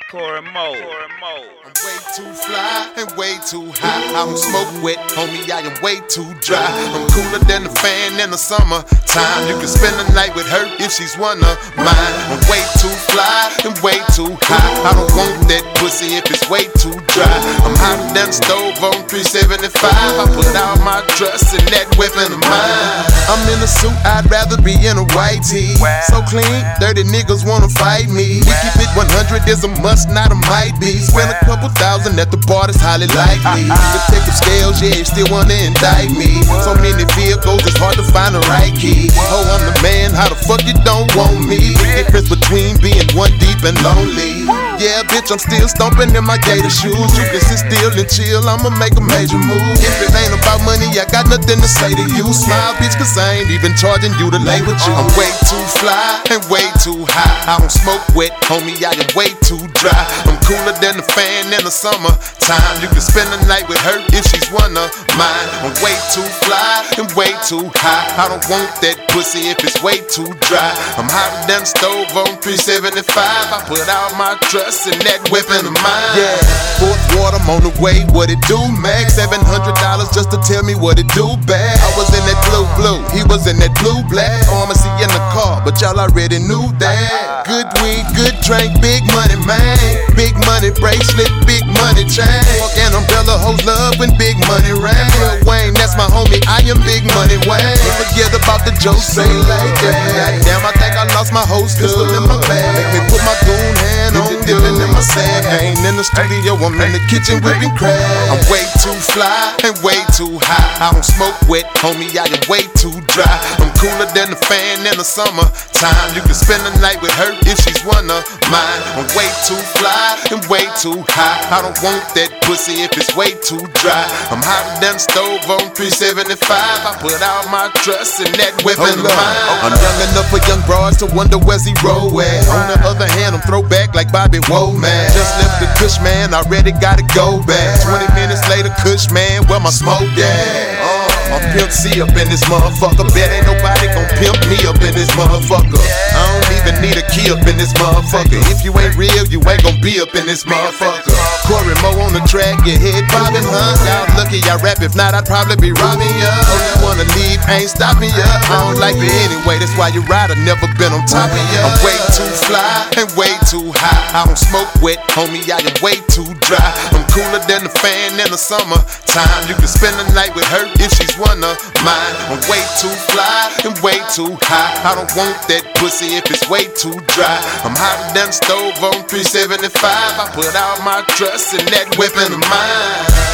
Corey Mo. I'm way too fly and way too high. I don't smoke wet, homie, I am way too dry. I'm cooler than the fan in the summertime. You can spend the night with her if she's one of mine. I'm way too fly and way too high. I don't want that pussy if it's way too dry. I'm hotter than the stove on 375. I put all my trust in that weapon of mine. I'm in a suit, I'd rather be in a white tee. So clean, dirty niggas wanna fight me. We keep it 100, there's a must, not a might be. Spend a couple thousand at the bar, that's highly likely. Detective scales, yeah, still wanna indict me. So many vehicles, it's hard to find the right key. Oh, I'm the man, how the fuck you don't want me? The difference between being one deep and lonely. Yeah, bitch, I'm still stomping in my gator shoes. You can sit still and chill, I'ma make a major move. If it ain't about money, I got nothing to say to you. Smile, bitch, cause I ain't even charging you to lay with you. I'm way too fly and way too high. I don't smoke wet, homie, I am way too dry. I'm cooler than the fan in the summertime. You can spend the night with her if she's one of mine. I'm way too fly and way too high. I don't want that pussy if it's way too dry. I'm hotter than the stove on 375. I put all my trust in that weapon of mine. Yeah, fourth water, I'm on the way. What it do, Max? $700 just to tell me what it do, bad. I was in that blue, he was in that blue-black. Pharmacy in the car, but y'all already knew that. Good weed, good drink, big money, man. Big money bracelet, big money chain. Fuck an umbrella, hoes love when big money rain. Lil Wayne, that's my homie, I am big money Wayne. Forget about the jokes, say like that. Damn, I think I lost my whole pistol in my bag. Make me put my goon hand on, dipping in my sack. I ain't in the studio, I'm in the kitchen whipping crack. I'm way too fly and way too high. I don't smoke wet, homie, I am way too dry. I'm cooler than the fan in the summertime. You can spend the night with her if she's one of mine. I'm way too fly and way too high. I don't want that pussy if it's way too dry. I'm hotter than the stove on 375. I put all my trust in that weapon of mine. I'm young enough for young broads to wonder where's he roll at. On the other hand, I'm throwback like Bobby Womack. Just left the Kush man, already gotta go back. 20 minutes later, Kush man, where my smoke at? I'm Pimp C up in this motherfucker. Bet ain't nobody gon' pimp me up in this motherfucker. I don't even need a key up in this motherfucker. If you ain't real, you ain't gon' be up in this motherfucker. Corey Mo on the track, your head bobbing, huh? Y'all lucky y'all rap, if not, I'd probably be robbing ya. Oh, you wanna leave, ain't stopping ya. I don't like you anyway, that's why you ride, I've never been on top of ya. I'm way too fly and way too high. I don't smoke wet, homie, I am way too dry. I'm cooler than the fan in the summertime. You can spend the night with her if she's one of mine. I'm way too fly and way too high. I don't want that pussy if it's way too dry. I'm hotter than the stove on 375. I put all my trust in that weapon of mine.